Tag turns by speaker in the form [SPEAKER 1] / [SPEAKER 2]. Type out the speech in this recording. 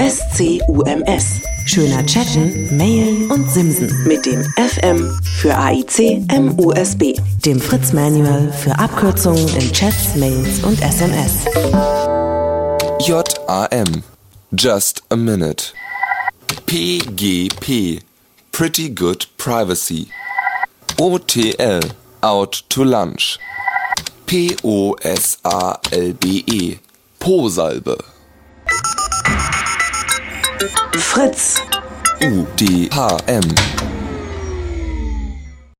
[SPEAKER 1] SCUMS. Schöner chatten, mailen und simsen. Mit dem FM für AIC MUSB. Dem Fritz Manual für Abkürzungen in Chats, Mails und SMS.
[SPEAKER 2] JAM. Just a minute. PGP. Pretty good privacy. OTL. Out to lunch. POSALBE. Po-Salbe.
[SPEAKER 1] Fritz.
[SPEAKER 2] UDHM.